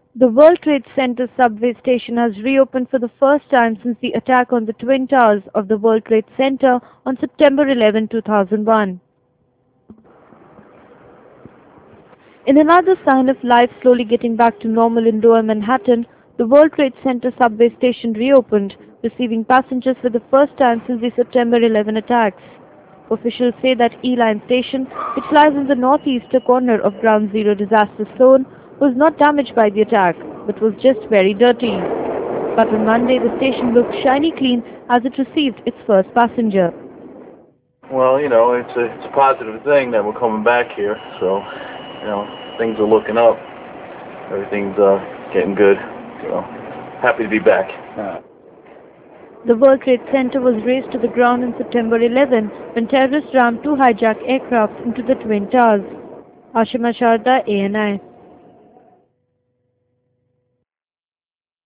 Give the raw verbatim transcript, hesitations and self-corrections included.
The World Trade Center subway station has reopened for the first time since the attack on the Twin Towers of the World Trade Center on September eleventh, two thousand one. In another sign of life slowly getting back to normal in Lower Manhattan, the World Trade Center subway station reopened, receiving passengers for the first time since the September eleventh attacks. Officials say that E-Line station, which lies in the northeastern corner of Ground Zero disaster zone, was not damaged by the attack, but was just very dirty. But on Monday, the station looked shiny clean as it received its first passenger. Well, you know, it's a, it's a positive thing that we're coming back here, so, you know, things are looking up. Everything's uh, getting good, so happy to be back. Uh, The World Trade Center was razed to the ground on September eleventh when terrorists rammed two hijacked aircraft into the Twin Towers. Ashima Sharda, A N I.